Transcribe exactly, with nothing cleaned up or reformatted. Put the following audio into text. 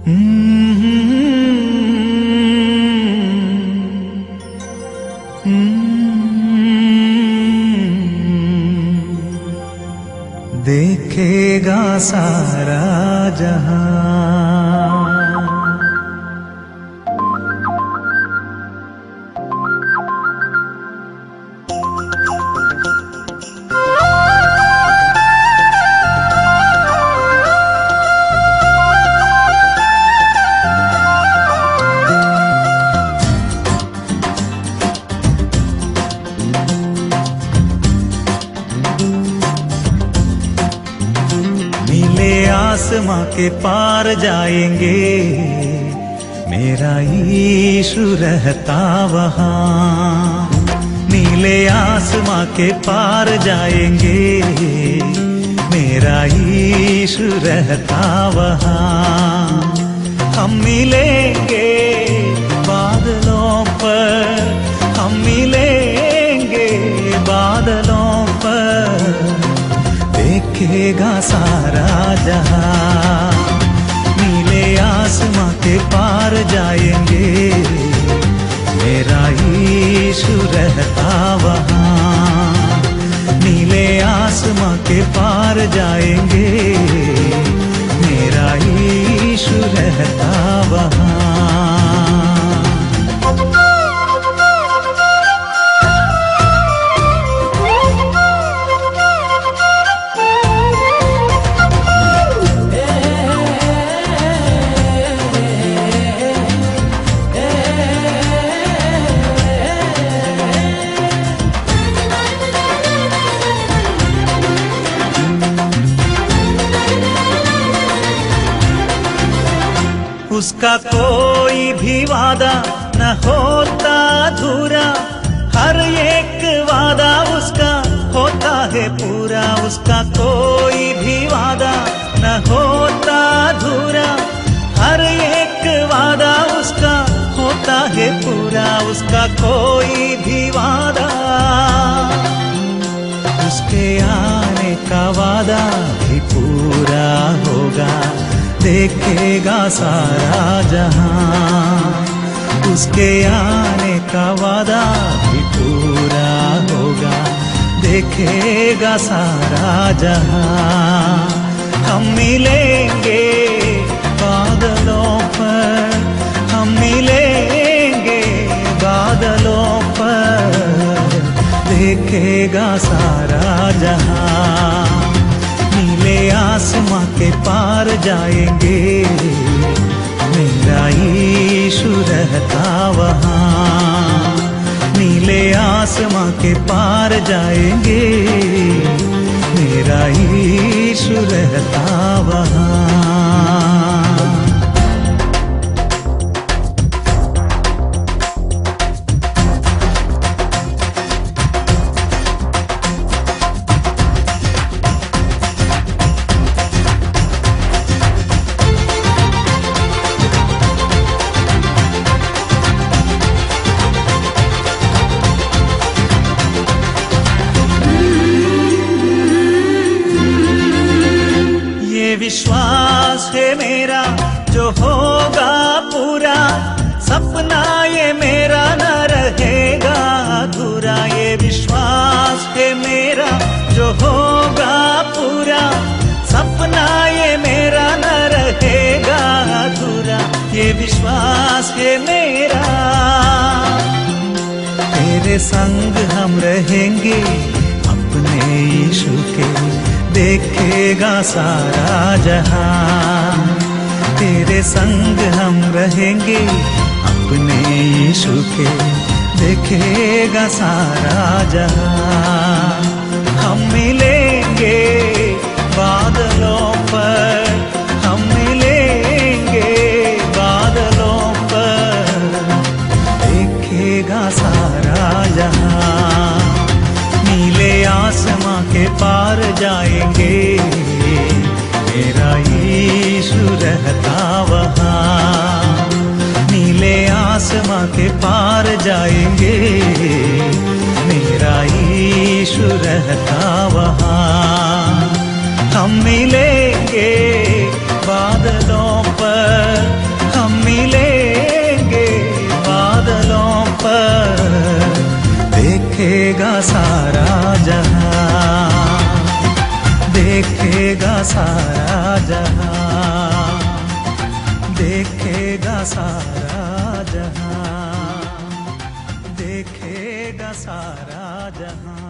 देखेगा सारा जहां। नीले आसमां के पार जाएंगे, मेरा यीशु रहता वहां। नीले आसमां के पार जाएंगे, मेरा यीशु रहता वहां। हम मिलेंगे बादलों पर, हम मिलेंगे बादलों पर, देखेगा सारा जहां। नीले आसमां के पार जाएंगे, मेरा यीशु रहता वहां। नीले आसमां के पार जाएंगे, मेरा यीशु रहता वहां। उसका कोई भी वादा न होता अधूरा, हर एक वादा उसका होता है पूरा। उसका कोई भी वादा न होता अधूरा, हर एक वादा उसका होता है पूरा। उसका कोई भी वादा, उसके आने का वादा भी पूरा होगा। देखेगा सारा जहां, उसके आने का वादा भी पूरा होगा। देखेगा सारा जहां। हम मिलेंगे बादलों पर, हम मिलेंगे बादलों पर, देखेगा सारा जहां। नीले आसमां के पार जाएंगे, मेरा यीशु रहता वहां। नीले आसमां के पार जाएंगे, मेरा यीशु रहता वहां। विश्वास है मेरा जो होगा पूरा, सपना ये मेरा न रहेगा अधूरा। ये विश्वास है मेरा जो होगा पूरा, सपना ये मेरा न रहेगा अधूरा। ये विश्वास है मेरा, तेरे संग हम रहेंगे अपने यीशु के, देखेगा सारा जहां। तेरे संग हम रहेंगे अपने यीशु के, देखेगा सारा जहां। हम मिलेंगे बादलों पर, हम मिलेंगे बादलों पर, देखेगा सारा जहां। नीले आसमां के पार जाएंगे, मेरा यीशु रहता वहां। नीले आसमां के पार जाएंगे, मेरा यीशु रहता वहां। हम मिलेंगे बादलों पर हम मिलेंगे, बादलों पर देखेगा सारा जहां, देखेगा सारा जहां, देखेगा सारा जहां, देखेगा सारा जहां।